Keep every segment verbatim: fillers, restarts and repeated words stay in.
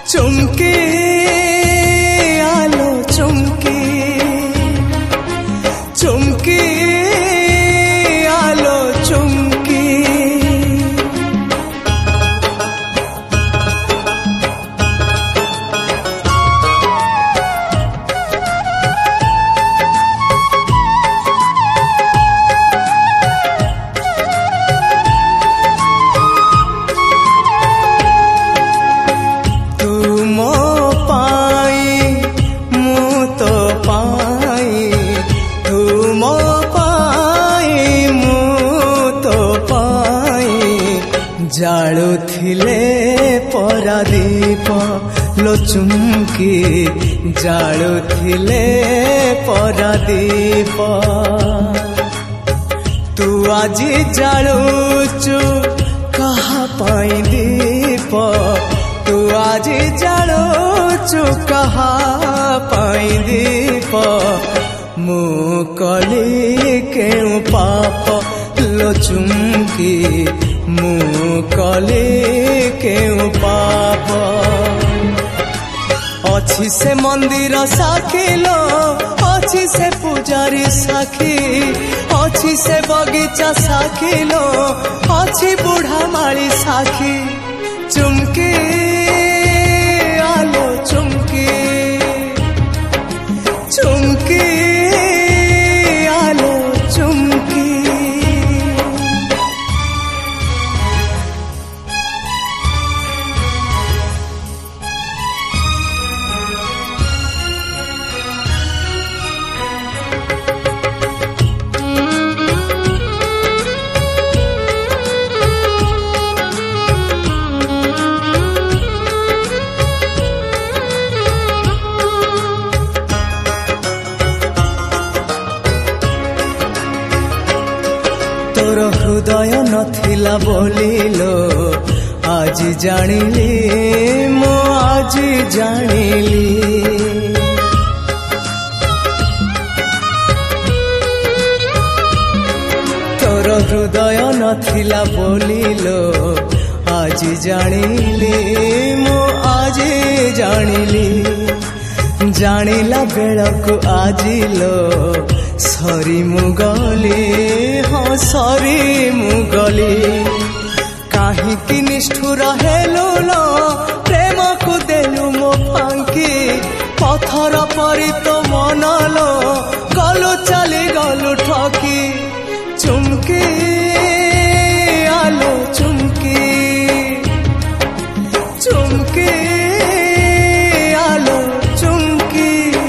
चुमकी आलो चुमकी चुमकी आलो चुमकी जालुथिले परादीप लो चुमकी जालुथिले परादीप तू आजी जालुचु कहा पाई दीप तू आजी जालुचु कहा पाई दीप मु कली केउ पाप लो चुमकी मु कली केउ पाप अछि से मंदिर साखिलो अछि से पुजारी साखी अछि से बगीचा साखिलो अछि बुढ़ा माली साखी चुमकी आलो चुमकी चुमकी आलो चुमकी तोर हृदय नथिला बोलिलो आज जानिली मो आज जानिली तोर हृदय नथिला बोलिलो आज जानिली मो आज जानिली जानिला बेलकु आजिलो सरी मुगली हाँ सरी मुगली काहीकि निष्ठुर हेलु लो प्रेम को देलु मो फांकी पथर परी तो मनलो गलु चली गलु ठकी चुमकी आलो चुमकी चुमकी आलो चुमकी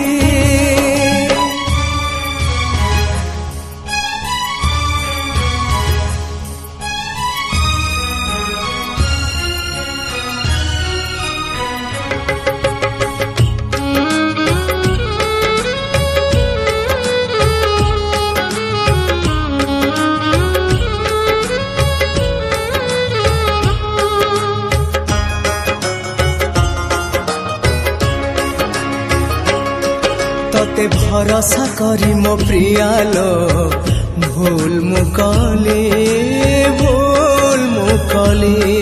तोते भरोसा करी मो प्रियालो भूल मुकली भूल मुकली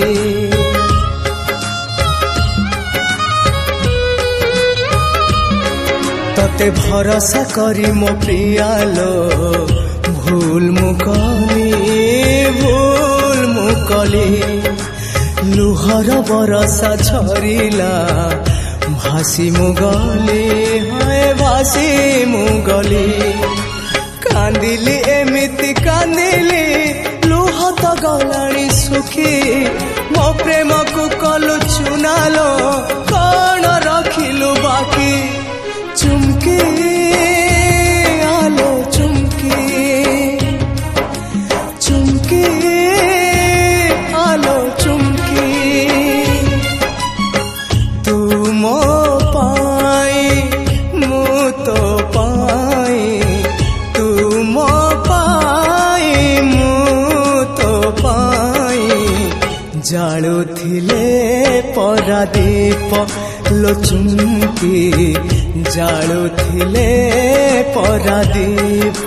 तोते भरोसा करी मो प्रियालो भूल मुकली भूल मुकली लुहर बरसा झरिला भासी मुगली हाय भासी मुगली कांदिली एमिति कांदिली लुह तो गलाणी सुखी मो प्रेम को कलु चुनालो कौन रखिलु बाकी चुमकी आलो चुमकी चुमकी आलो चुमकी जालुथिले परादीप लो चुमकी जालुथिले परादीप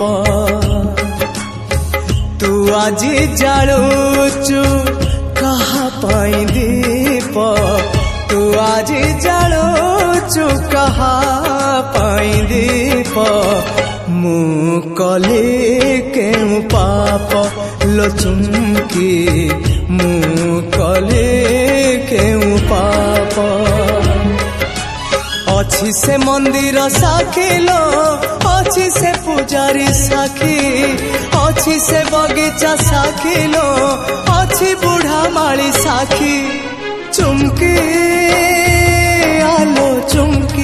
तू आजी जालुचु कहा पाई दीप तू आज जालुचु कहा पाई दीप मु कले केउ पाप लो चुमकी मु कले केउ पाप अछि से मंदिर साखिलो अछि से पुजारी साखी अछि से बगीचा साखिलो अछि बुढ़ा माली साखी चुमकी आलो चुमकी